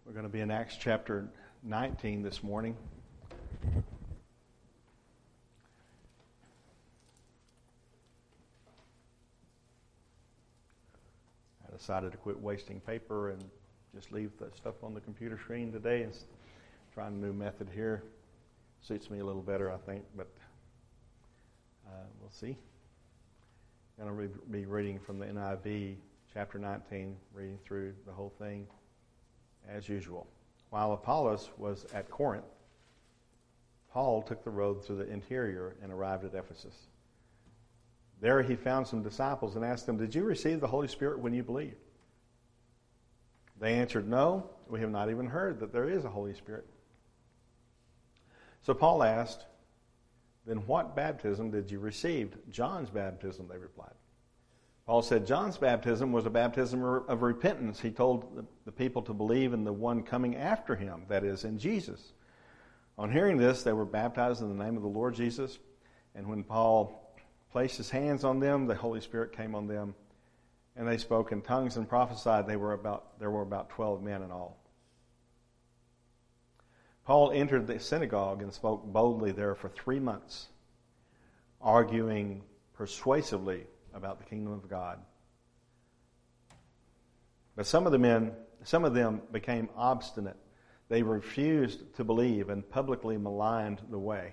We're going to be in Acts chapter 19 this morning. I decided to quit wasting paper and just leave the stuff on the computer screen today and trying a new method here. Suits me a little better, I think, but we'll see. I'm going to be reading from the NIV, chapter 19, reading through the whole thing as usual. While Apollos was at Corinth, Paul took the road through the interior and arrived at Ephesus. There he found some disciples and asked them, "Did you receive the Holy Spirit when you believed?" They answered, "No, we have not even heard that there is a Holy Spirit." So Paul asked, "Then what baptism did you receive?" "John's baptism," they replied. Paul said John's baptism was a baptism of repentance. He told the people to believe in the one coming after him, that is, in Jesus. On hearing this, they were baptized in the name of the Lord Jesus. And when Paul placed his hands on them, the Holy Spirit came on them, and they spoke in tongues and prophesied. There were about 12 men in all. Paul entered the synagogue and spoke boldly there for 3 months, arguing persuasively about the kingdom of God. But some of them became obstinate. They refused to believe and publicly maligned the way.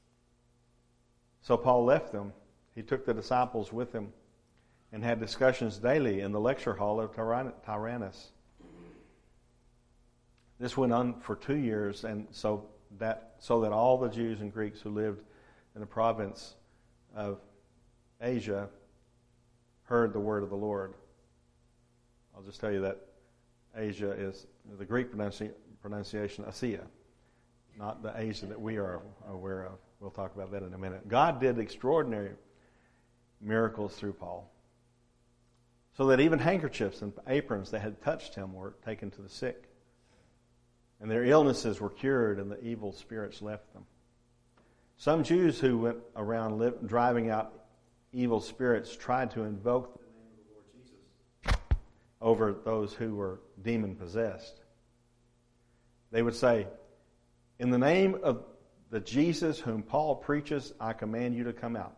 So Paul left them. He took the disciples with him and had discussions daily in the lecture hall of Tyrannus. This went on for 2 years, and so that all the Jews and Greeks who lived in the province of Asia heard the word of the Lord. I'll just tell you that Asia is the Greek pronunciation Asia, not the Asia that we are aware of. We'll talk about that in a minute. God did extraordinary miracles through Paul, so that even handkerchiefs and aprons that had touched him were taken to the sick, and their illnesses were cured, and the evil spirits left them. Some Jews who went around driving out evil spirits tried to invoke the name of the Lord Jesus over those who were demon-possessed. They would say, "In the name of the Jesus whom Paul preaches, I command you to come out."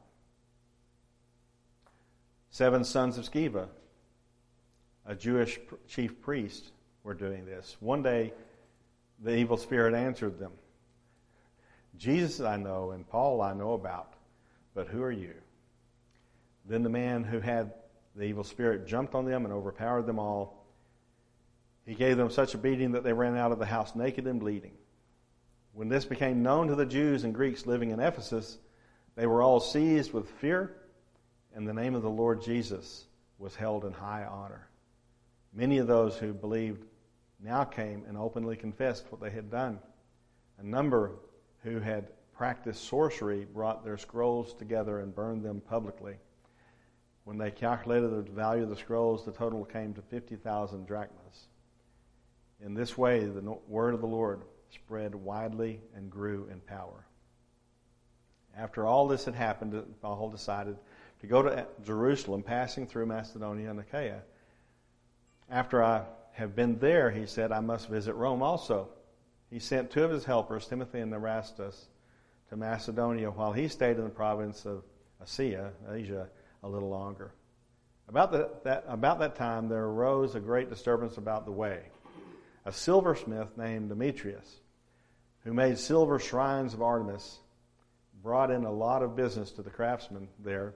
7 sons of Sceva, a Jewish chief priest, were doing this. One day, the evil spirit answered them, "Jesus I know and Paul I know about, but who are you?" Then the man who had the evil spirit jumped on them and overpowered them all. He gave them such a beating that they ran out of the house naked and bleeding. When this became known to the Jews and Greeks living in Ephesus, they were all seized with fear, and the name of the Lord Jesus was held in high honor. Many of those who believed now came and openly confessed what they had done. A number who had practiced sorcery brought their scrolls together and burned them publicly. When they calculated the value of the scrolls, the total came to 50,000 drachmas. In this way, the word of the Lord spread widely and grew in power. After all this had happened, Paul decided to go to Jerusalem, passing through Macedonia and Achaia. "After I have been there," he said, "I must visit Rome also." He sent 2 of his helpers, Timothy and Erastus, to Macedonia, while he stayed in the province of Asia, a little longer. About that time, there arose a great disturbance about the way. A silversmith named Demetrius, who made silver shrines of Artemis, brought in a lot of business to the craftsmen there.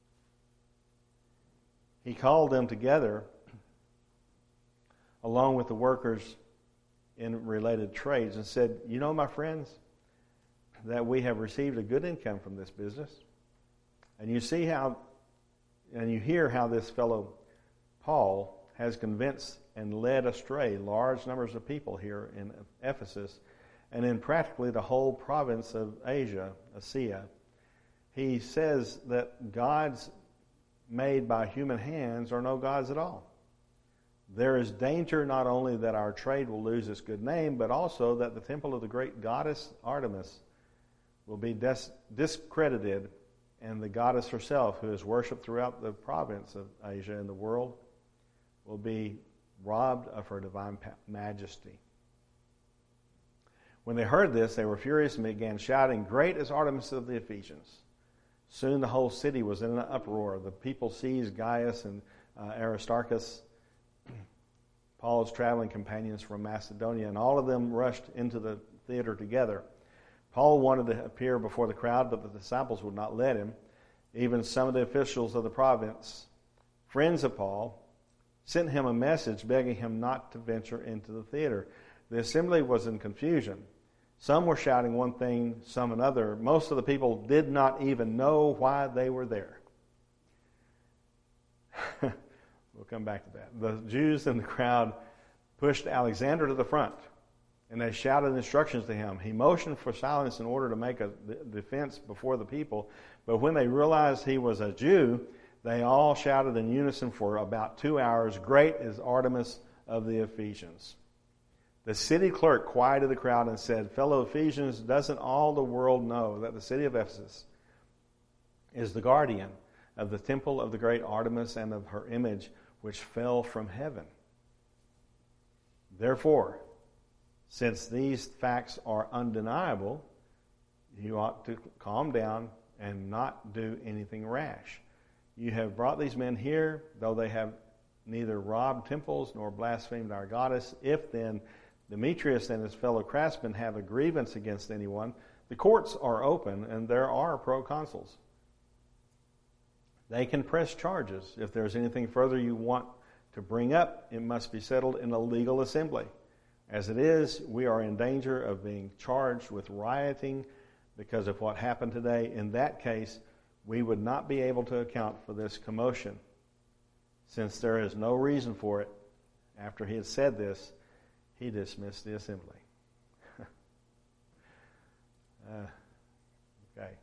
He called them together along with the workers in related trades and said, "You know, my friends, that we have received a good income from this business. And you hear how this fellow Paul has convinced and led astray large numbers of people here in Ephesus and in practically the whole province of Asia. He says that gods made by human hands are no gods at all. There is danger not only that our trade will lose its good name, but also that the temple of the great goddess Artemis will be discredited, and the goddess herself, who is worshipped throughout the province of Asia and the world, will be robbed of her divine majesty. When they heard this, they were furious and began shouting, "Great is Artemis of the Ephesians!" Soon the whole city was in an uproar. The people seized Gaius and Aristarchus, Paul's traveling companions from Macedonia, and all of them rushed into the theater together. Paul wanted to appear before the crowd, but the disciples would not let him. Even some of the officials of the province, friends of Paul, sent him a message begging him not to venture into the theater. The assembly was in confusion. Some were shouting one thing, some another. Most of the people did not even know why they were there. We'll come back to that. The Jews in the crowd pushed Alexander to the front, and they shouted instructions to him. He motioned for silence in order to make a defense before the people, but when they realized he was a Jew, they all shouted in unison for about 2 hours, "Great is Artemis of the Ephesians." The city clerk quieted the crowd and said, "Fellow Ephesians, doesn't all the world know that the city of Ephesus is the guardian of the temple of the great Artemis and of her image, which fell from heaven? Therefore, since these facts are undeniable, you ought to calm down and not do anything rash. You have brought these men here, though they have neither robbed temples nor blasphemed our goddess. If then Demetrius and his fellow craftsmen have a grievance against anyone, the courts are open and there are proconsuls. They can press charges. If there's anything further you want to bring up, it must be settled in a legal assembly. As it is, we are in danger of being charged with rioting because of what happened today. In that case, we would not be able to account for this commotion, since there is no reason for it." After he had said this, he dismissed the assembly. Okay.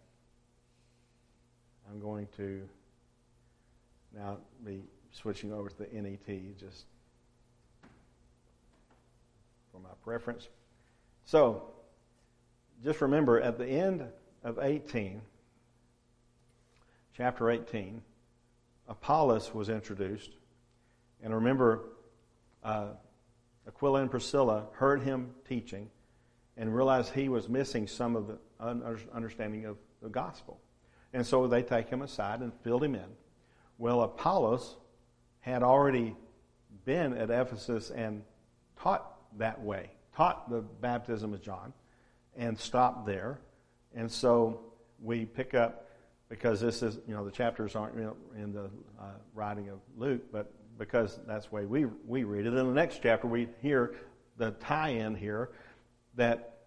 I'm going to now be switching over to the NET just for my preference. So, just remember, at the end of 18, chapter 18, Apollos was introduced. And remember, Aquila and Priscilla heard him teaching and realized he was missing some of the understanding of the gospel. And so they take him aside and filled him in. Well, Apollos had already been at Ephesus and taught that way, taught the baptism of John, and stopped there. And so we pick up, because this is, the chapters aren't in the writing of Luke, but because that's the way we read it. In the next chapter, we hear the tie-in here that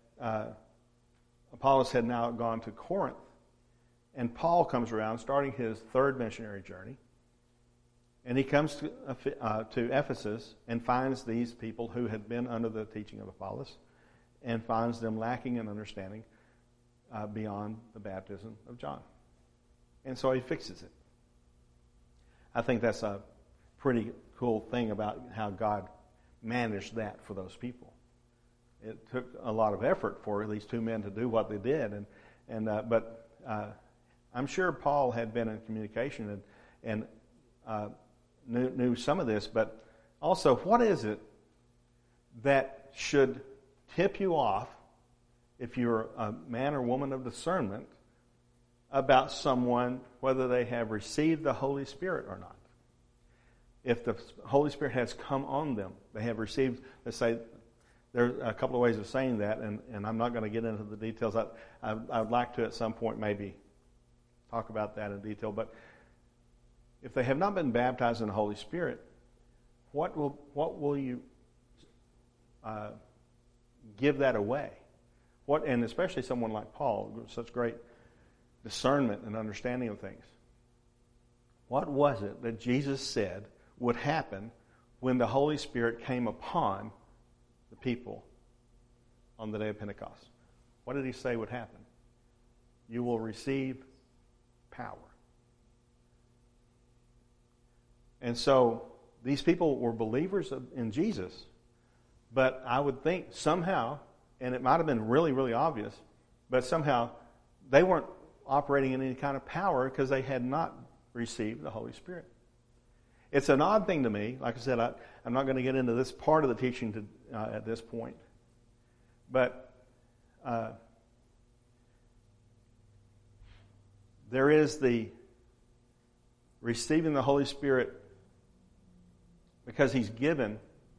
Apollos had now gone to Corinth. And Paul comes around, starting his third missionary journey. And he comes to Ephesus and finds these people who had been under the teaching of Apollos, and finds them lacking in understanding beyond the baptism of John. And so he fixes it. I think that's a pretty cool thing about how God managed that for those people. It took a lot of effort for these two men to do what they did, but I'm sure Paul had been in communication and knew some of this. But also, what is it that should tip you off, if you're a man or woman of discernment, about someone, whether they have received the Holy Spirit or not? If the Holy Spirit has come on them, they have received, let's say, there are a couple of ways of saying that, and I'm not going to get into the details. I would like to at some point maybe talk about that in detail. But if they have not been baptized in the Holy Spirit, what will you give that away? And especially someone like Paul, with such great discernment and understanding of things. What was it that Jesus said would happen when the Holy Spirit came upon the people on the day of Pentecost? What did he say would happen? You will receive power. And so these people were believers in Jesus, but I would think somehow, and it might have been really, really obvious, but somehow they weren't operating in any kind of power because they had not received the Holy Spirit. It's an odd thing to me. Like I said, I'm not going to get into this part of the teaching at this point. But there is the receiving the Holy Spirit because He's given.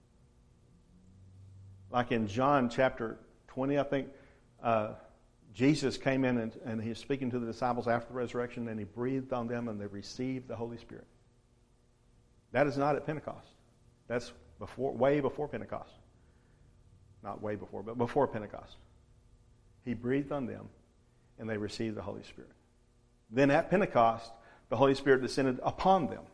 Like in John chapter 20, I think, Jesus came in and He was speaking to the disciples after the resurrection, and He breathed on them and they received the Holy Spirit. That is not at Pentecost. That's way before Pentecost. Not way before, but before Pentecost. He breathed on them and they received the Holy Spirit. Then at Pentecost, the Holy Spirit descended upon them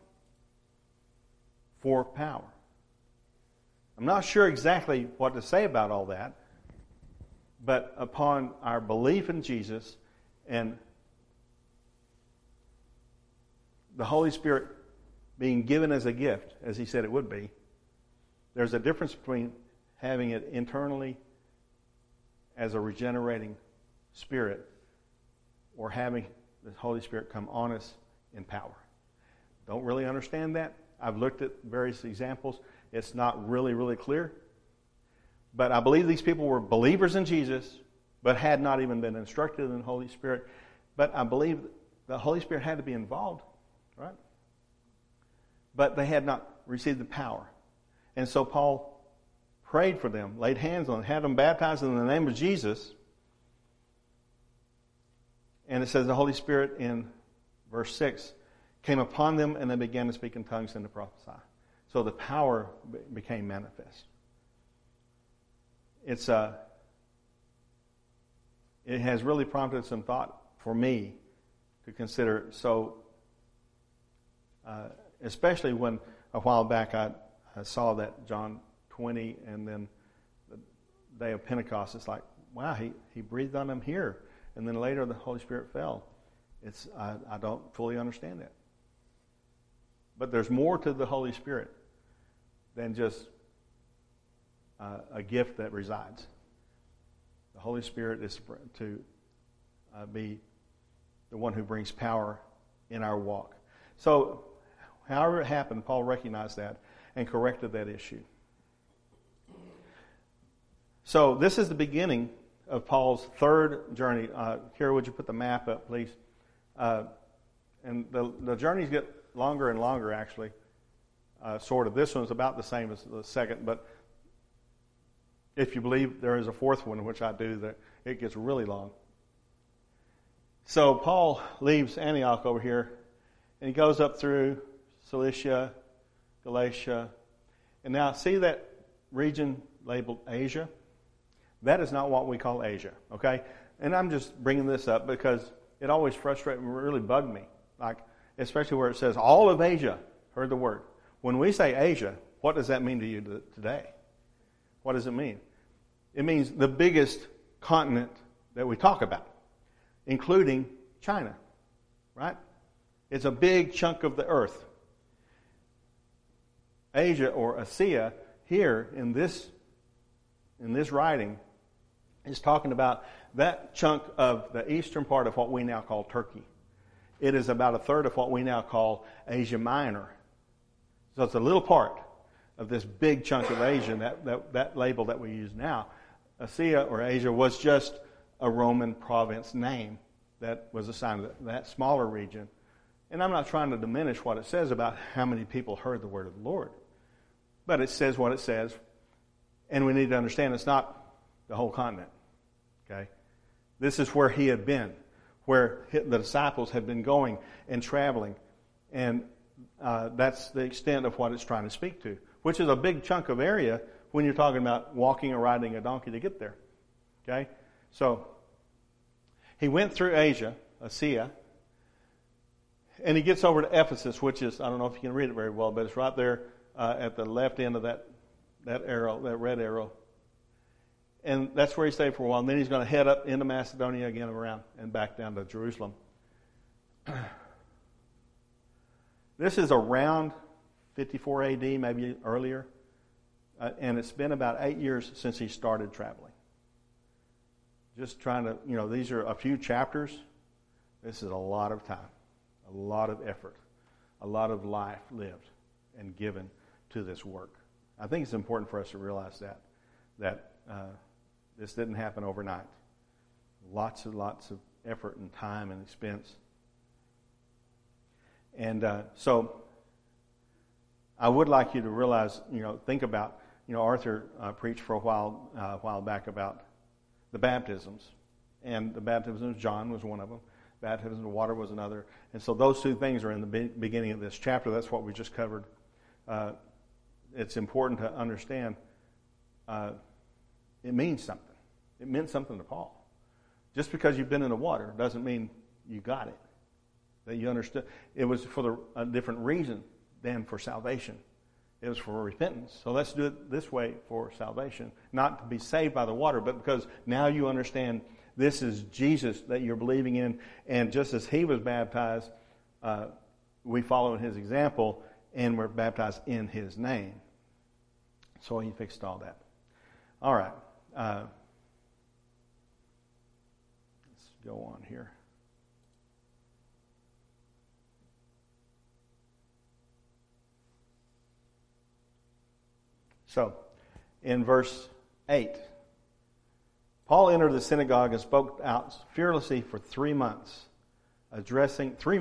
for power. I'm not sure exactly what to say about all that, but upon our belief in Jesus and the Holy Spirit being given as a gift, as He said it would be, there's a difference between having it internally as a regenerating Spirit or having the Holy Spirit come on us in power. Don't really understand that. I've looked at various examples. It's not really, really clear. But I believe these people were believers in Jesus, but had not even been instructed in the Holy Spirit. But I believe the Holy Spirit had to be involved, right? But they had not received the power. And so Paul prayed for them, laid hands on them, had them baptized in the name of Jesus. And it says the Holy Spirit in verse 6 came upon them and they began to speak in tongues and to prophesy. So the power became manifest. It has really prompted some thought for me to consider. So, especially when a while back I saw that John 20 and then the day of Pentecost, it's like, wow, he breathed on them here. And then later the Holy Spirit fell. I don't fully understand that. But there's more to the Holy Spirit than just a gift that resides. The Holy Spirit is to be the one who brings power in our walk. So, however it happened, Paul recognized that and corrected that issue. So, this is the beginning of Paul's third journey. Kira, would you put the map up, please? And the journeys get longer and longer, actually. Sort of. This one's about the same as the second, but if you believe there is a fourth one, which I do, that it gets really long. So Paul leaves Antioch over here, and he goes up through Cilicia, Galatia, and now see that region labeled Asia? That is not what we call Asia, okay? And I'm just bringing this up because it always frustrated me, really bugged me, like especially where it says all of Asia heard the word. When we say Asia, what does that mean to you today? What does it mean? It means the biggest continent that we talk about, including China, right? It's a big chunk of the earth. Asia, or Asia, here in this writing, is talking about that chunk of the eastern part of what we now call Turkey. It is about a third of what we now call Asia Minor. So it's a little part of this big chunk of Asia, that label that we use now. Asia, or Asia, was just a Roman province name that was assigned to that smaller region. And I'm not trying to diminish what it says about how many people heard the word of the Lord. But it says what it says. And we need to understand it's not the whole continent. Okay? This is where he had been, where the disciples had been going and traveling. And that's the extent of what it's trying to speak to, which is a big chunk of area when you're talking about walking or riding a donkey to get there. Okay? So, he went through Asia, and he gets over to Ephesus, which is, I don't know if you can read it very well, but it's right there at the left end of that arrow, that red arrow. And that's where he stayed for a while. And then he's going to head up into Macedonia again around and back down to Jerusalem. This is around 54 AD, maybe earlier. And it's been about 8 years since he started traveling. Just trying to, these are a few chapters. This is a lot of time, a lot of effort, a lot of life lived and given to this work. I think it's important for us to realize that this didn't happen overnight. Lots of effort and time and expense. And so I would like you to realize, think about, Arthur preached for a while back about the baptisms. And the baptism of John was one of them. Baptism of water was another. And so those two things are in the beginning of this chapter. That's what we just covered. It's important to understand it means something. It meant something to Paul. Just because you've been in the water doesn't mean you got it, that you understood. It was for a different reason than for salvation. It was for repentance. So let's do it this way for salvation. Not to be saved by the water, but because now you understand this is Jesus that you're believing in. And just as he was baptized, we follow in his example, and we're baptized in his name. So he fixed all that. All right. Let's go on here. So, in verse 8, Paul entered the synagogue and spoke out fearlessly for 3 months, addressing and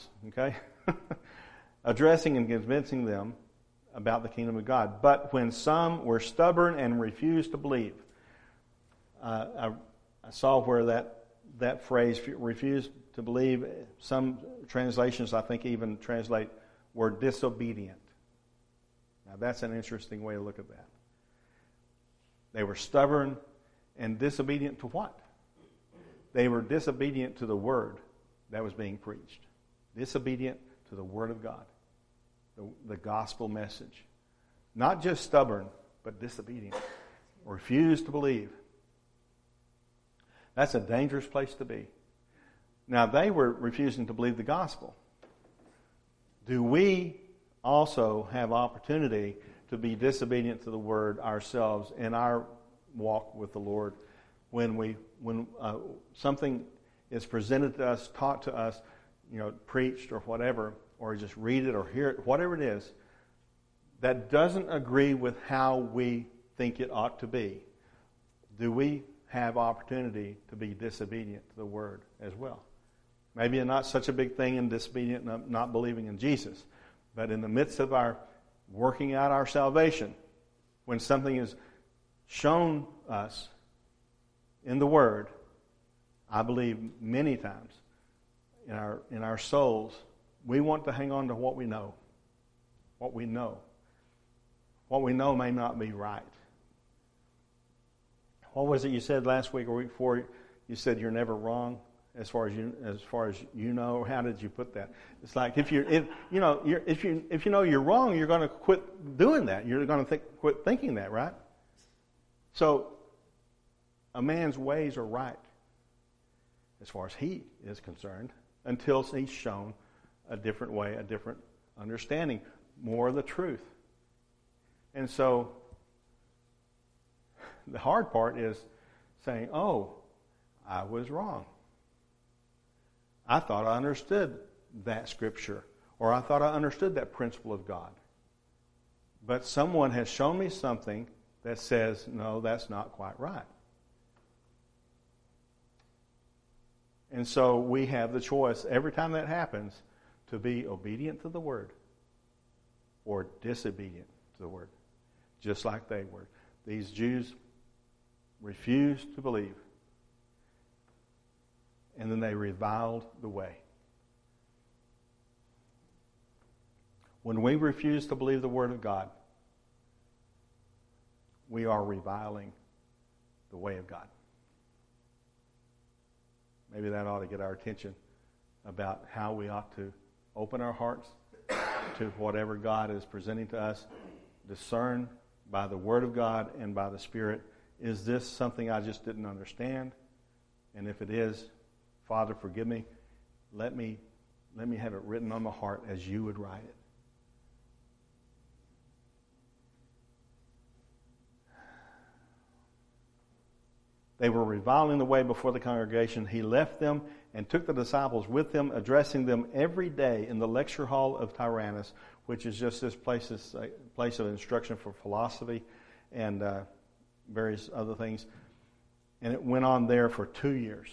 convincing them about the kingdom of God. But when some were stubborn and refused to believe, I saw where that phrase, refused to believe, some translations I think even translate were disobedient. Now that's an interesting way to look at that. They were stubborn and disobedient to what? They were disobedient to the word that was being preached. Disobedient to the word of God. The gospel message. Not just stubborn, but disobedient. Refused to believe. That's a dangerous place to be. Now they were refusing to believe the gospel. Do we also have opportunity to be disobedient to the word ourselves in our walk with the Lord when something is presented to us, taught to us, preached or whatever, or just read it or hear it, whatever it is, that doesn't agree with how we think it ought to be? Do we have opportunity to be disobedient to the word as well? Maybe not such a big thing in disobedient, not believing in Jesus, but in the midst of our working out our salvation, when something is shown us in the Word, I believe many times in our souls, we want to hang on to what we know. What we know. What we know may not be right. What was it you said last week or week before? You said you're never wrong. As far as you know, how did you put that? It's like if you know you're wrong, you're going to quit doing that. You're going to quit thinking that, right? So, a man's ways are right, as far as he is concerned, until he's shown a different way, a different understanding, more of the truth. And so, the hard part is saying, "Oh, I was wrong. I thought I understood that scripture, or I thought I understood that principle of God. But someone has shown me something that says, no, that's not quite right." And so we have the choice every time that happens to be obedient to the word or disobedient to the word, just like they were. These Jews refused to believe. And then they reviled the way. When we refuse to believe the Word of God, we are reviling the way of God. Maybe that ought to get our attention about how we ought to open our hearts to whatever God is presenting to us, discern by the Word of God and by the Spirit, is this something I just didn't understand? And if it is, Father, forgive me. Let me have it written on my heart as you would write it. They were reviling the way before the congregation. He left them and took the disciples with him, addressing them every day in the lecture hall of Tyrannus, which is just this place of instruction for philosophy and various other things. And it went on there for 2 years.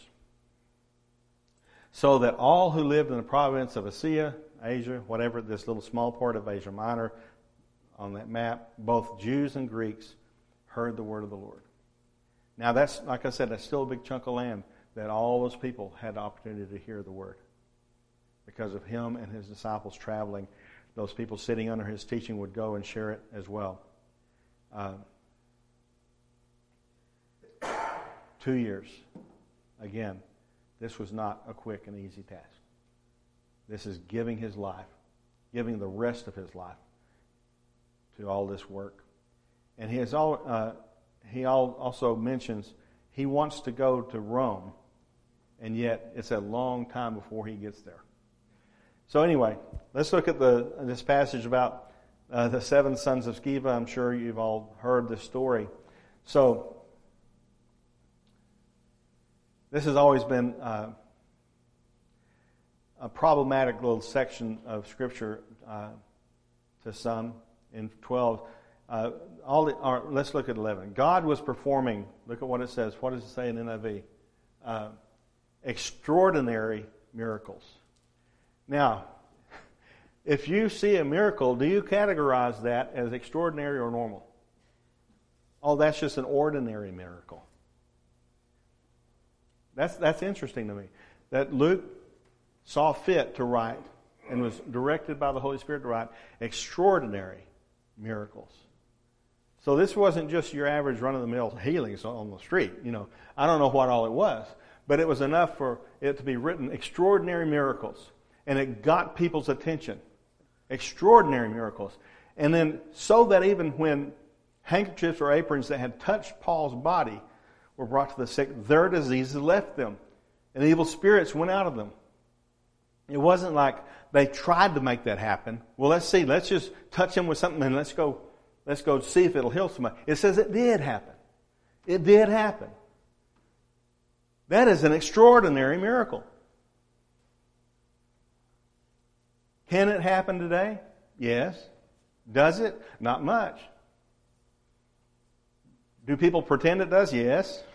So that all who lived in the province of Asia, whatever, this little small part of Asia Minor on that map, both Jews and Greeks heard the word of the Lord. Now that's, like I said, that's still a big chunk of land that all those people had the opportunity to hear the word. Because of him and his disciples traveling, those people sitting under his teaching would go and share it as well. 2 years. Again, this was not a quick and easy task. This is giving his life, giving the rest of his life to all this work. And he also mentions he wants to go to Rome, and yet it's a long time before he gets there. So anyway, let's look at this passage about the 7 sons of Sceva. I'm sure you've all heard this story. So this has always been a problematic little section of Scripture to some. In 12, let's look at 11. God was performing, look at what it says. What does it say in NIV? Extraordinary miracles. Now, if you see a miracle, do you categorize that as extraordinary or normal? Oh, that's just an ordinary miracle. That's interesting to me. That Luke saw fit to write and was directed by the Holy Spirit to write extraordinary miracles. So this wasn't just your average run-of-the-mill healings on the street. I don't know what all it was, but it was enough for it to be written extraordinary miracles. And it got people's attention. Extraordinary miracles. And then so that even when handkerchiefs or aprons that had touched Paul's body were brought to the sick, their diseases left them. And evil spirits went out of them. It wasn't like they tried to make that happen. Well, let's just touch him with something and let's go see if it'll heal somebody. It says it did happen. It did happen. That is an extraordinary miracle. Can it happen today? Yes. Does it? Not much. Do people pretend it does? Yes.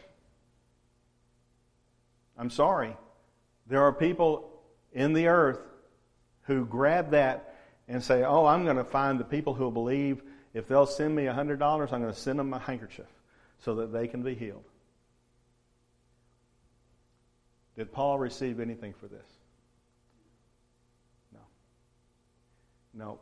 I'm sorry. There are people in the earth who grab that and say, oh, I'm going to find the people who will believe. If they'll send me $100, I'm going to send them a handkerchief so that they can be healed. Did Paul receive anything for this? No.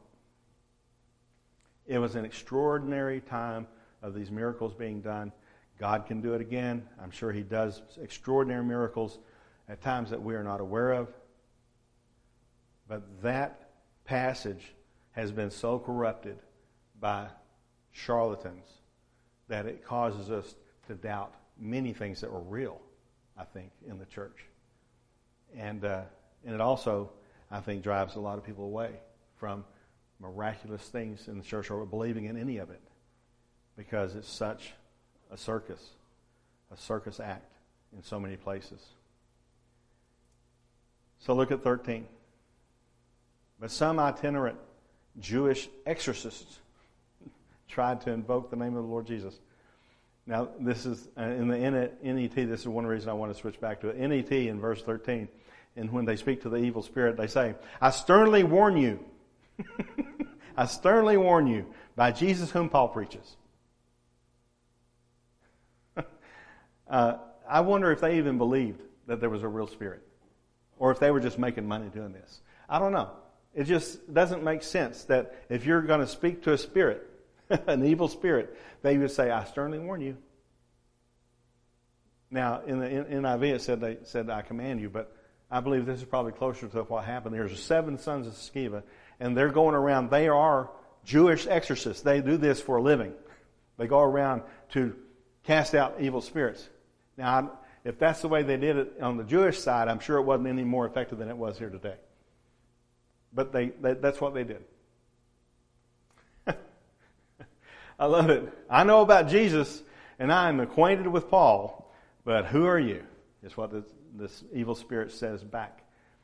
It was an extraordinary time of these miracles being done. God can do it again. I'm sure he does extraordinary miracles at times that we are not aware of. But that passage has been so corrupted by charlatans that it causes us to doubt many things that were real, I think, in the church. And it also, I think, drives a lot of people away from miraculous things in the church or believing in any of it because it's such a circus act in so many places. So look at 13. But some itinerant Jewish exorcists tried to invoke the name of the Lord Jesus. Now, this is, in the NET, this is one reason I want to switch back to it. NET in verse 13, and when they speak to the evil spirit, they say, I sternly warn you. I sternly warn you by Jesus whom Paul preaches. I wonder if they even believed that there was a real spirit or if they were just making money doing this. I don't know. It just doesn't make sense that if you're going to speak to a spirit, an evil spirit, they would say, I sternly warn you. Now, in the NIV they said, I command you, but I believe this is probably closer to what happened. There's 7 sons of Sceva, and they're going around. They are Jewish exorcists. They do this for a living. They go around to cast out evil spirits. Now, if that's the way they did it on the Jewish side, I'm sure it wasn't any more effective than it was here today. But that's what they did. I love it. I know about Jesus, and I am acquainted with Paul, but who are you? Is what this evil spirit says back.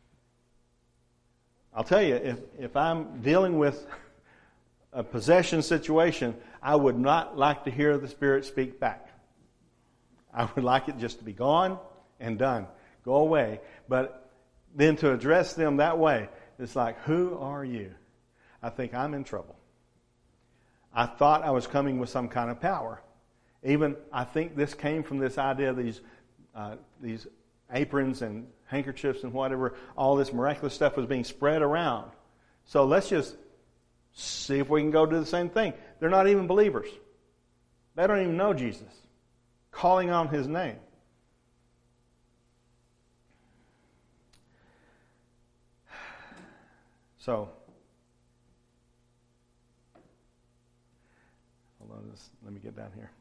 I'll tell you, if I'm dealing with a possession situation, I would not like to hear the spirit speak back. I would like it just to be gone and done. Go away. But then to address them that way, it's like, who are you? I think I'm in trouble. I thought I was coming with some kind of power. Even, I think this came from this idea of these aprons and handkerchiefs and whatever, all this miraculous stuff was being spread around. So let's just see if we can go do the same thing. They're not even believers. They don't even know Jesus. Calling on His name. So, hold on, let me get down here.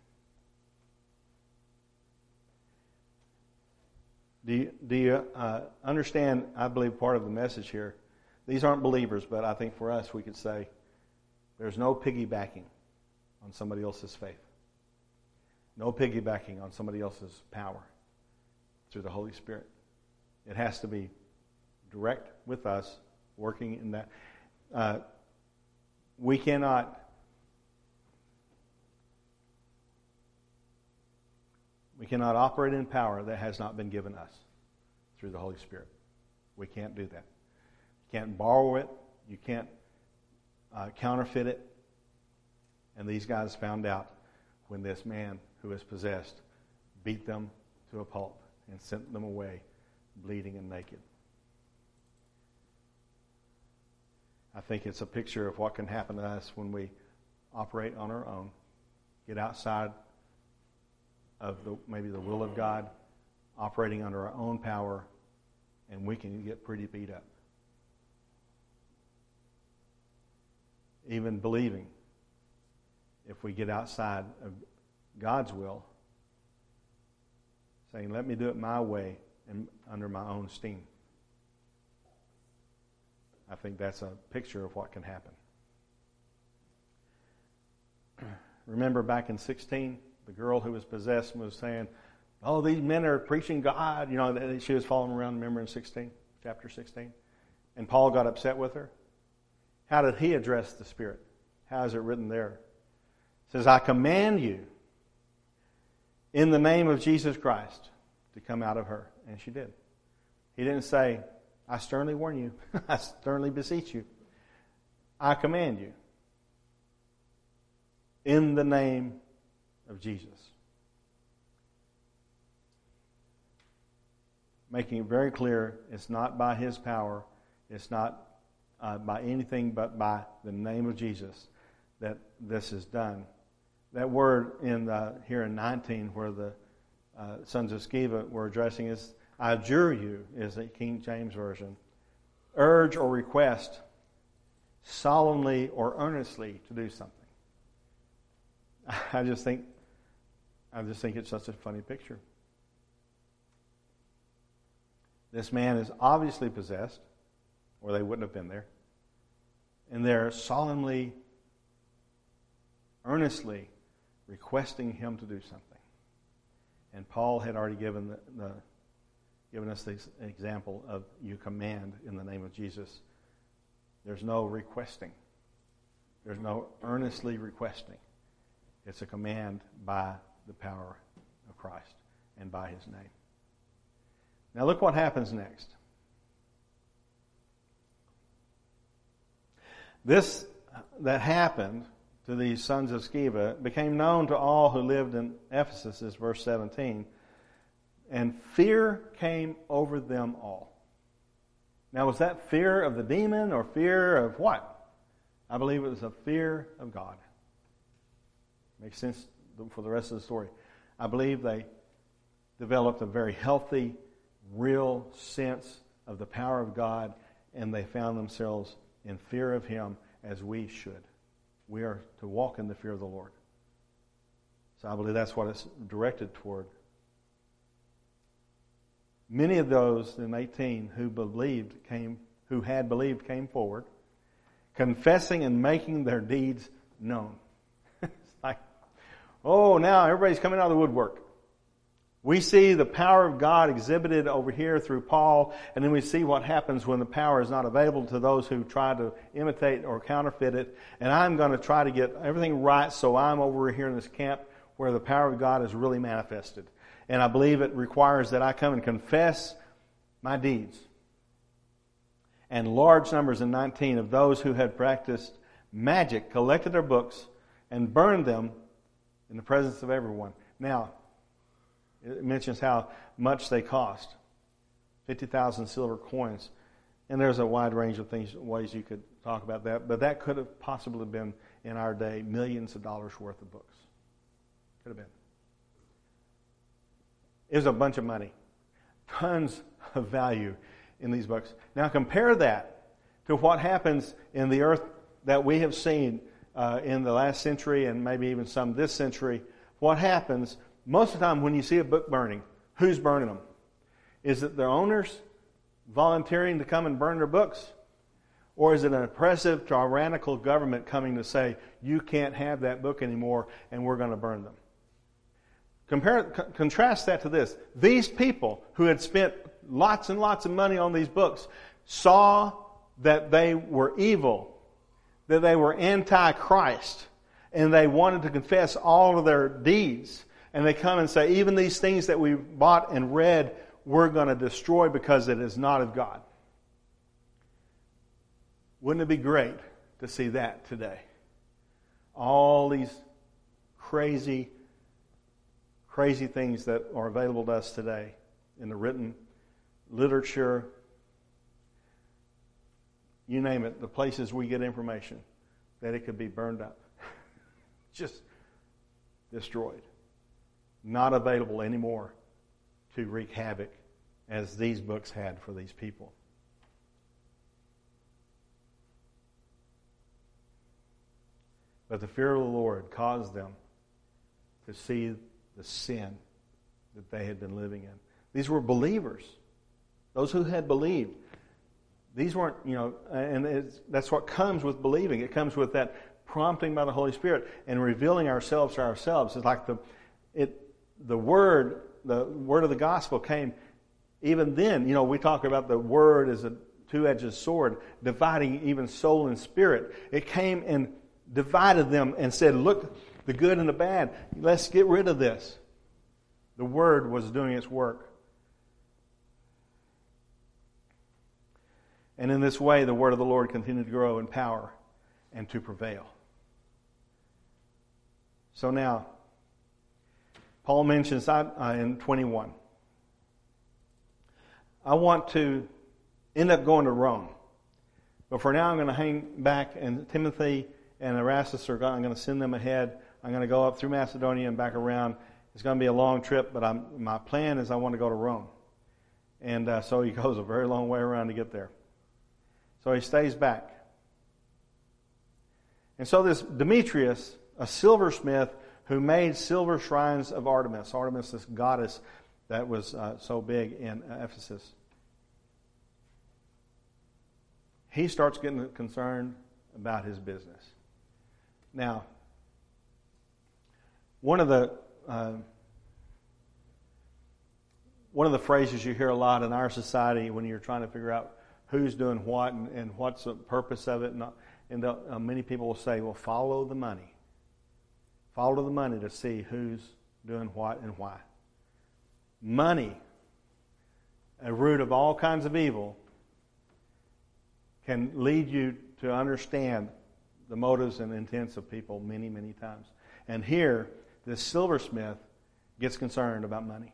Do you understand, I believe, part of the message here? These aren't believers, but I think for us we could say there's no piggybacking on somebody else's faith. No piggybacking on somebody else's power through the Holy Spirit. It has to be direct with us, working in that. We cannot operate in power that has not been given us through the Holy Spirit. We can't do that. You can't borrow it. You can't counterfeit it. And these guys found out when this man who was possessed beat them to a pulp and sent them away bleeding and naked. I think it's a picture of what can happen to us when we operate on our own, get outside of maybe the will of God, operating under our own power, and we can get pretty beat up. Even believing, if we get outside of God's will, saying, let me do it my way and under my own steam. I think that's a picture of what can happen. Remember back in 16, the girl who was possessed was saying, oh, these men are preaching God. You know, she was following around, remember, in chapter 16? And Paul got upset with her. How did he address the Spirit? How is it written there? It says, I command you in the name of Jesus Christ to come out of her. And she did. He didn't say, I sternly warn you. I sternly beseech you. I command you in the name of Jesus. Making it very clear, it's not by His power, it's not by anything but by the name of Jesus that this is done. That word here in 19 where the sons of Sceva were addressing is, I adjure you, is the King James Version. Urge or request solemnly or earnestly to do something. I just think it's such a funny picture. This man is obviously possessed, or they wouldn't have been there. And they're solemnly, earnestly requesting him to do something. And Paul had already given us this example of you command in the name of Jesus. There's no requesting. There's no earnestly requesting. It's a command by the power of Christ and by His name. Now look what happens next. This that happened to these sons of Sceva became known to all who lived in Ephesus, is verse 17. And fear came over them all. Now, was that fear of the demon or fear of what? I believe it was a fear of God. Makes sense for the rest of the story. I believe they developed a very healthy, real sense of the power of God, and they found themselves in fear of Him as we should. We are to walk in the fear of the Lord. So I believe that's what it's directed toward. Many of those in 18 who had believed came forward, confessing and making their deeds known. It's like, oh, now everybody's coming out of the woodwork. We see the power of God exhibited over here through Paul, and then we see what happens when the power is not available to those who try to imitate or counterfeit it. And I'm going to try to get everything right, so I'm over here in this camp where the power of God is really manifested. And I believe it requires that I come and confess my deeds. And large numbers in 19 of those who had practiced magic collected their books and burned them in the presence of everyone. Now, it mentions how much they cost. 50,000 silver coins. And there's a wide range of ways you could talk about that. But that could have possibly been, in our day, millions of dollars worth of books. Could have been. It was a bunch of money. Tons of value in these books. Now compare that to what happens in the earth that we have seen in the last century and maybe even some this century. What happens most of the time when you see a book burning? Who's burning them? Is it their owners volunteering to come and burn their books? Or is it an oppressive, tyrannical government coming to say, you can't have that book anymore and we're going to burn them? Contrast that to this. These people who had spent lots and lots of money on these books saw that they were evil, that they were anti-Christ, and they wanted to confess all of their deeds. And they come and say, even these things that we bought and read, we're going to destroy because it is not of God. Wouldn't it be great to see that today? All these crazy things that are available to us today in the written literature, you name it, the places we get information, that it could be burned up. Just destroyed. Not available anymore to wreak havoc as these books had for these people. But the fear of the Lord caused them to see the sin that they had been living in. These were believers. Those who had believed. These weren't, and that's what comes with believing. It comes with that prompting by the Holy Spirit and revealing ourselves to ourselves. It's like the word of the gospel came even then. We talk about the word as a two-edged sword, dividing even soul and spirit. It came and divided them and said, look, the good and the bad, let's get rid of this. The word was doing its work. And in this way, the word of the Lord continued to grow in power and to prevail. So now, Paul mentions in 21, I want to end up going to Rome. But for now, I'm going to hang back, and Timothy and Erastus I'm going to send them ahead. I'm going to go up through Macedonia and back around. It's going to be a long trip, but my plan is I want to go to Rome. And so he goes a very long way around to get there. So he stays back. And so this Demetrius, a silversmith who made silver shrines of Artemis. Artemis, this goddess that was so big in Ephesus. He starts getting concerned about his business. Now, one of the phrases you hear a lot in our society when you're trying to figure out who's doing what and what's the purpose of it, and many people will say, well, follow the money. Follow the money to see who's doing what and why. Money, a root of all kinds of evil, can lead you to understand the motives and intents of people many, many times. And here, this silversmith gets concerned about money.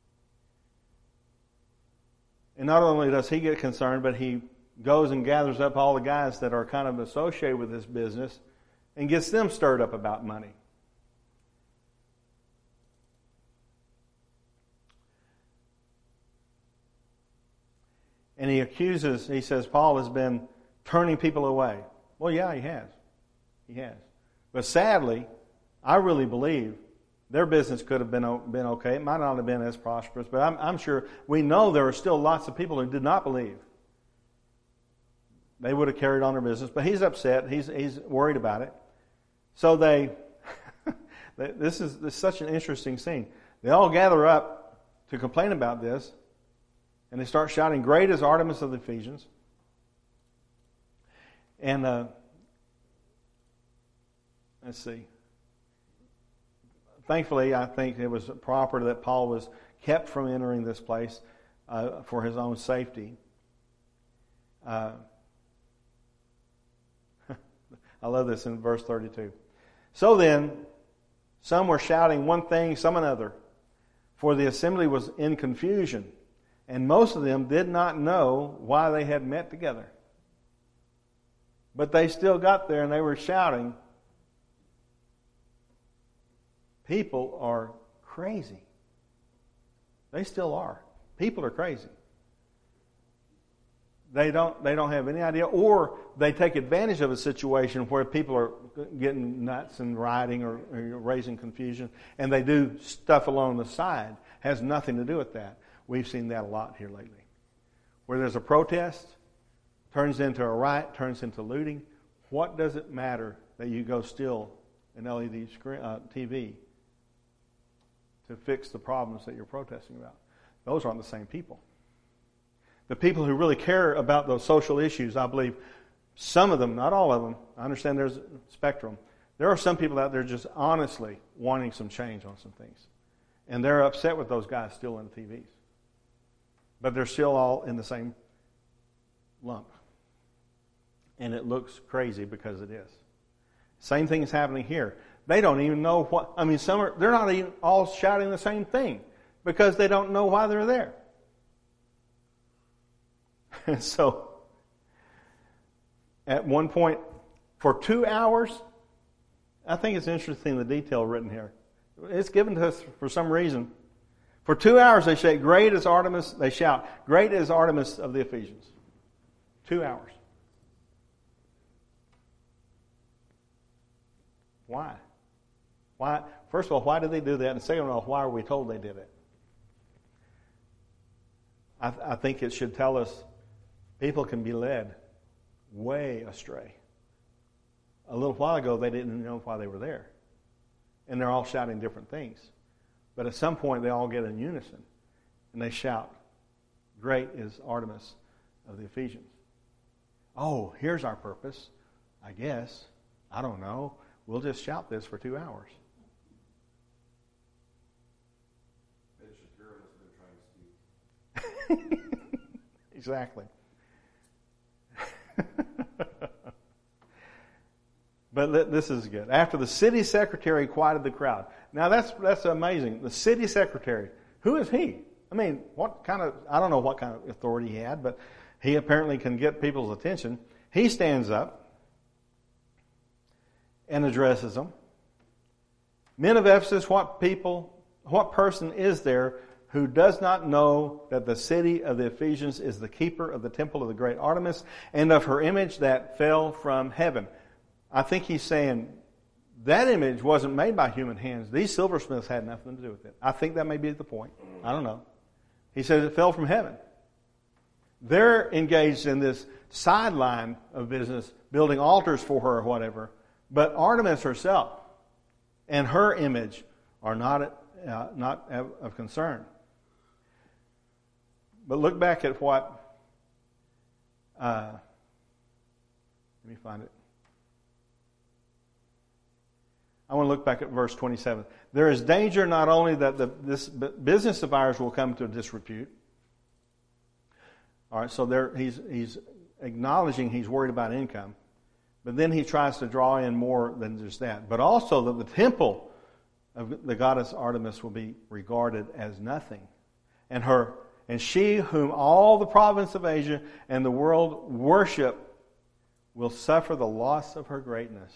And not only does he get concerned, but he goes and gathers up all the guys that are kind of associated with this business and gets them stirred up about money. And he says, Paul has been turning people away. Well, yeah, he has. He has. But sadly, I really believe their business could have been okay. It might not have been as prosperous, but I'm sure we know there are still lots of people who did not believe. They would have carried on their business, but he's upset. He's worried about it. So this is such an interesting scene. They all gather up to complain about this, and they start shouting, "Great is Artemis of the Ephesians!" And let's see. thankfully, I think it was proper that Paul was kept from entering this place for his own safety. I love this in verse 32. So then, some were shouting one thing, some another, for the assembly was in confusion, and most of them did not know why they had met together. But they still got there and they were shouting. People are crazy. They still are. People are crazy. They don't have any idea, or they take advantage of a situation where people are getting nuts and rioting or raising confusion, and they do stuff along the side. Has nothing to do with that. We've seen that a lot here lately. Where there's a protest, turns into a riot, turns into looting. What does it matter that you go steal an LED screen, TV to fix the problems that you're protesting about? Those aren't the same people. The people who really care about those social issues, I believe, some of them, not all of them, I understand there's a spectrum. There are some people out there just honestly wanting some change on some things. And they're upset with those guys still in the TVs. But they're still all in the same lump. And it looks crazy because it is. Same thing is happening here. They don't even know what, they're not even all shouting the same thing because they don't know why they're there. And so, at one point, for 2 hours, I think it's interesting the detail written here. It's given to us for some reason. For 2 hours they shout, "Great is Artemis," they shout, "Great is Artemis of the Ephesians." 2 hours. Why? Why? First of all, why did they do that? And second of all, why are we told they did it? I think it should tell us people can be led way astray. A little while ago, they didn't know why they were there. And they're all shouting different things. But at some point, they all get in unison. And they shout, "Great is Artemis of the Ephesians." Oh, here's our purpose, I guess. I don't know. We'll just shout this for 2 hours. Ben Shapiro must have been trying to speak. Exactly. But this is good. After the city secretary quieted the crowd. Now that's amazing. The city secretary. Who is he? I don't know what kind of authority he had, but he apparently can get people's attention. He stands up and addresses them. "Men of Ephesus, what person is there who does not know that the city of the Ephesians is the keeper of the temple of the great Artemis and of her image that fell from heaven?" I think he's saying that image wasn't made by human hands. These silversmiths had nothing to do with it. I think that may be the point. I don't know. He says it fell from heaven. They're engaged in this sideline of business, building altars for her or whatever. But Artemis herself and her image are not of concern. But look back at what... let me find it. I want to look back at verse 27. There is danger not only that this business of ours will come to disrepute. All right, so he's acknowledging he's worried about income. But then he tries to draw in more than just that. But also that the temple of the goddess Artemis will be regarded as nothing. And she whom all the province of Asia and the world worship will suffer the loss of her greatness.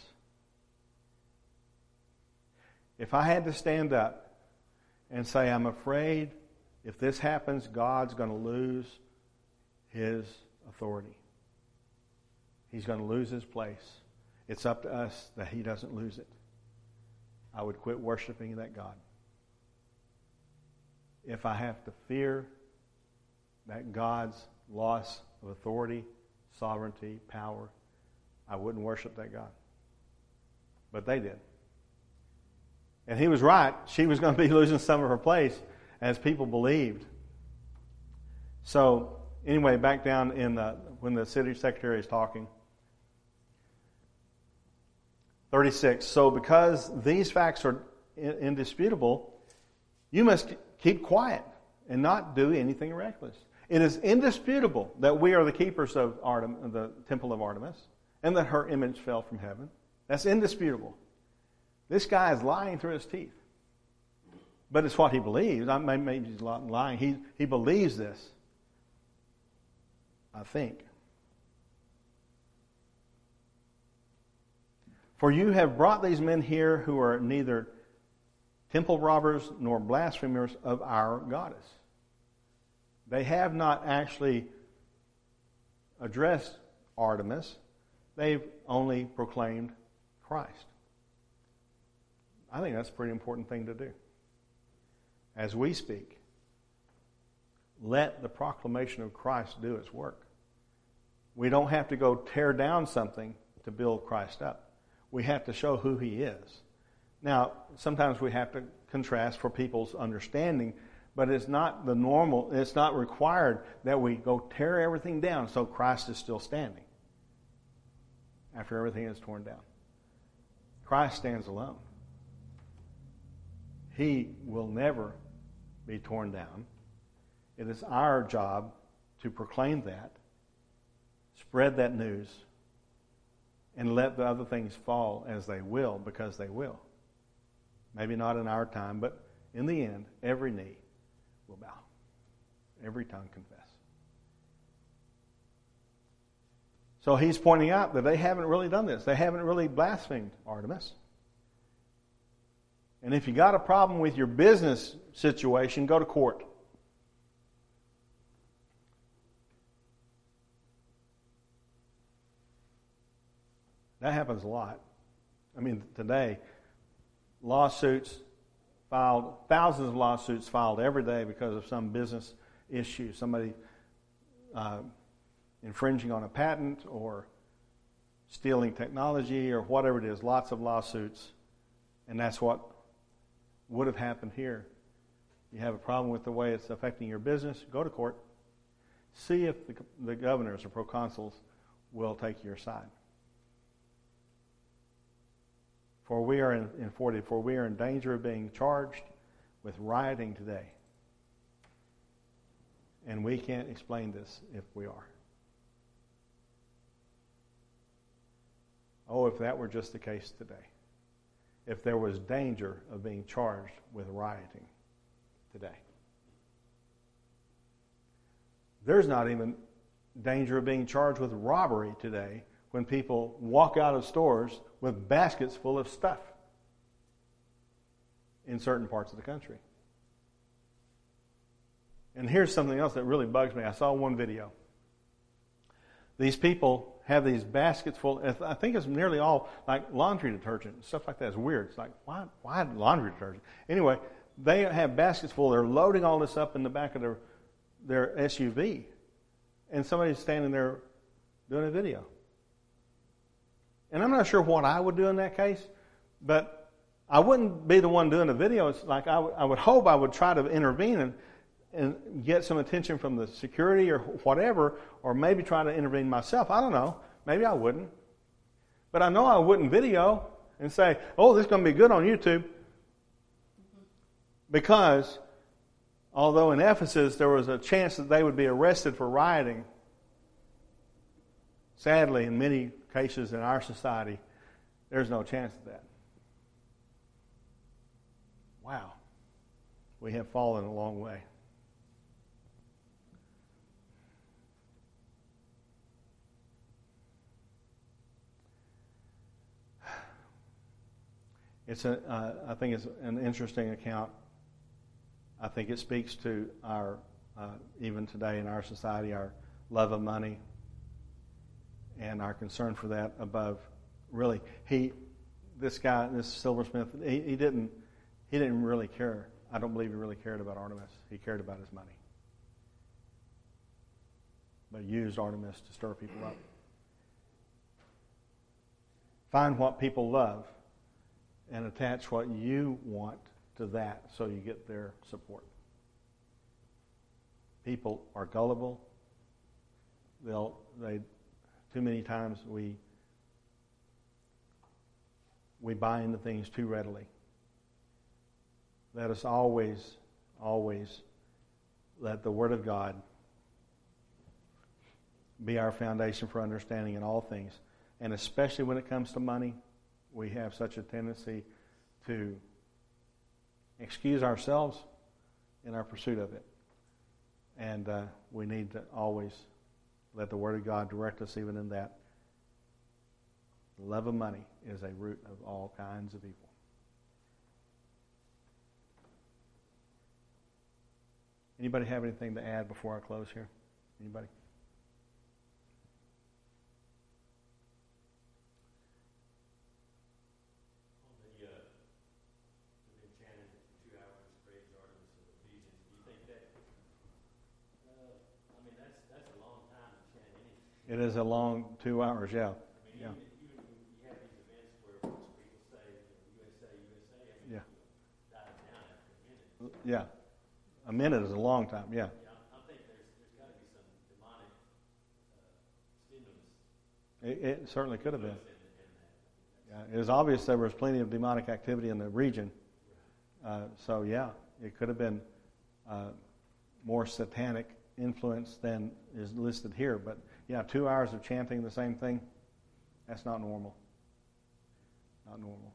If I had to stand up and say, I'm afraid if this happens, God's going to lose His authority. He's going to lose His place. It's up to us that He doesn't lose it. I would quit worshiping that God. If I have to fear that God's loss of authority, sovereignty, power, I wouldn't worship that God. But they did. And he was right. She was going to be losing some of her place as people believed. So, anyway, back down when the city secretary is talking. 36. So because these facts are indisputable, you must keep quiet and not do anything reckless. It is indisputable that we are the keepers of the temple of Artemis and that her image fell from heaven. That's indisputable. This guy is lying through his teeth. But it's what he believes. Maybe he's lying. He believes this, I think. For you have brought these men here who are neither temple robbers nor blasphemers of our goddess. They have not actually addressed Artemis. They've only proclaimed Christ. I think that's a pretty important thing to do. As we speak, let the proclamation of Christ do its work. We don't have to go tear down something to build Christ up. We have to show who He is. Now, sometimes we have to contrast for people's understanding, but it's not the normal, it's not required that we go tear everything down so Christ is still standing after everything is torn down. Christ stands alone. He will never be torn down. It is our job to proclaim that, spread that news, and let the other things fall as they will, because they will. Maybe not in our time, but in the end, every knee will bow. Every tongue confess. So he's pointing out that they haven't really done this. They haven't really blasphemed Artemis. And if you got a problem with your business situation, go to court. That happens a lot. I mean, today, lawsuits filed, thousands of lawsuits filed every day because of some business issue. Somebody infringing on a patent or stealing technology or whatever it is. Lots of lawsuits. And that's what would have happened here. You have a problem with the way it's affecting your business, go to court. See if the governors or proconsuls will take your side. For we are in danger of being charged with rioting today. And we can't explain this if we are. Oh, if that were just the case today. If there was danger of being charged with rioting today. There's not even danger of being charged with robbery today when people walk out of stores with baskets full of stuff in certain parts of the country. And here's something else that really bugs me. I saw one video. These people have these baskets full, I think it's nearly all like laundry detergent and stuff like that. It's weird. It's like, why laundry detergent? Anyway, they have baskets full. They're loading all this up in the back of their SUV. And somebody's standing there doing a video. And I'm not sure what I would do in that case, but I wouldn't be the one doing the video. It's like I would hope I would try to intervene and get some attention from the security or whatever, or maybe try to intervene myself. I don't know. Maybe I wouldn't. But I know I wouldn't video and say, oh, this is going to be good on YouTube. Because although in Ephesus there was a chance that they would be arrested for rioting, sadly, in many cases in our society, there's no chance of that. Wow. We have fallen a long way. I think it's an interesting account. I think it speaks to our, even today in our society, our love of money and our concern for that above, really, this silversmith, he didn't really care. I don't believe he really cared about Artemis. He cared about his money. But used Artemis to stir people up. Find what people love and attach what you want to that so you get their support. People are gullible. Too many times we buy into things too readily. let us always, always let the Word of God be our foundation for understanding in all things. And especially when it comes to money, we have such a tendency to excuse ourselves in our pursuit of it. And we need to always let the Word of God direct us even in that. The love of money is a root of all kinds of evil. Anybody have anything to add before I close here? Anybody? It is a long 2 hours, yeah. Yeah. You have these events where people say, USA, Yeah. dive down after a minute. Yeah. A minute is a long time, yeah. I think there's got to be some demonic stimulus. It certainly could have been. Yeah, it was obvious there was plenty of demonic activity in the region. So, yeah, it could have been more satanic influence than is listed here. But, yeah, 2 hours of chanting the same thing, that's not normal. Not normal.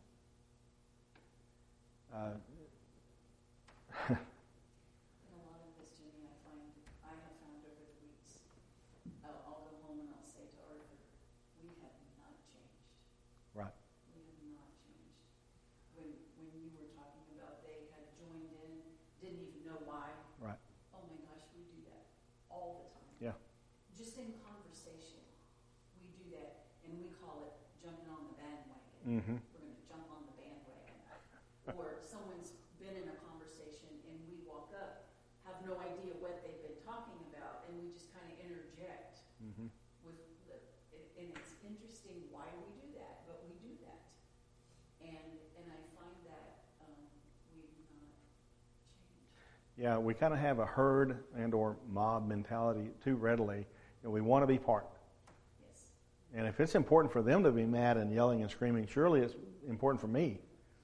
In a lot of this, Jimmy, I have found over the weeks, I'll go home and I'll say to Arthur, we have not changed. Right. We have not changed. When you were talking about they had joined in, didn't even know why. Right. Oh my gosh, we do that all the time. Yeah. Just in conversation, we do that, and we call it jumping on the bandwagon. Mm-hmm. We're going to jump on the bandwagon. Or someone's been in a conversation and we walk up, have no idea what they've been talking about, and we just kind of interject Mm-hmm. with and it's interesting why we do that, but we do that. And I find that we've not changed. Yeah, we kind of have a herd and or mob mentality too readily, and we want to be part. Yes. And if it's important for them to be mad and yelling and screaming, surely it's important for me.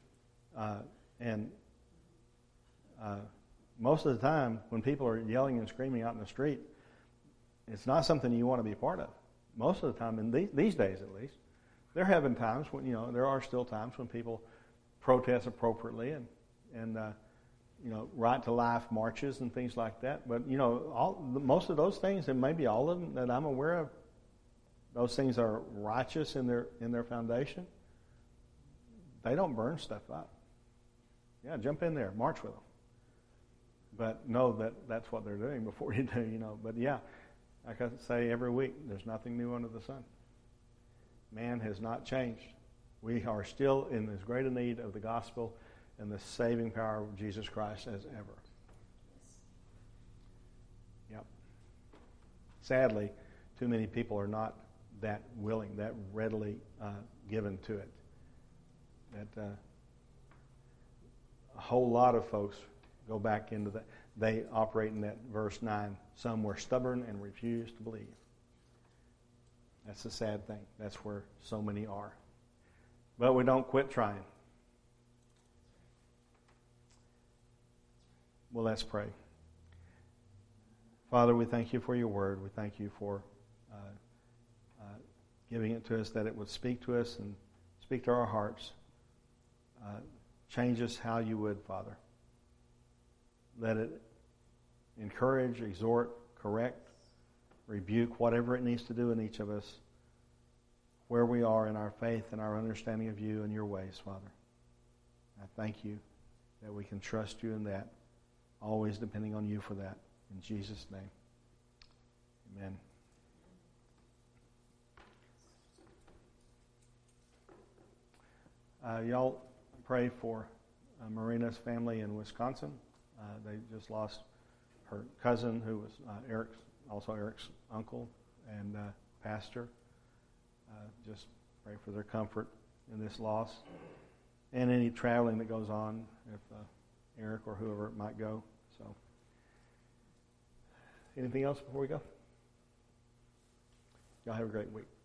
Most of the time, when people are yelling and screaming out in the street, it's not something you want to be part of. Most of the time, in these days at least, there have been times when, there are still times when people protest appropriately and right to life marches and things like that. But, most of those things, and maybe all of them that I'm aware of, those things are righteous in their foundation. They don't burn stuff up. Yeah, jump in there, march with them. But know that that's what they're doing before you do, But yeah, like I say every week, there's nothing new under the sun. Man has not changed. We are still in as great a need of the gospel and the saving power of Jesus Christ as ever. Yep. Sadly, too many people are not that willing, that readily given to it. That a whole lot of folks go back into that. They operate in that verse 9. Some were stubborn and refused to believe. That's the sad thing. That's where so many are. But we don't quit trying. Well, let's pray. Father, we thank you for your word. We thank you for giving it to us, that it would speak to us and speak to our hearts. Change us how you would, Father. Let it encourage, exhort, correct, rebuke, whatever it needs to do in each of us, where we are in our faith and our understanding of you and your ways, Father. I thank you that we can trust you in that, always depending on you for that. In Jesus' name, amen. Y'all pray for Marina's family in Wisconsin. They just lost her cousin, who was Eric's uncle and pastor. Just pray for their comfort in this loss and any traveling that goes on if Eric or whoever might go. So, anything else before we go? Y'all have a great week.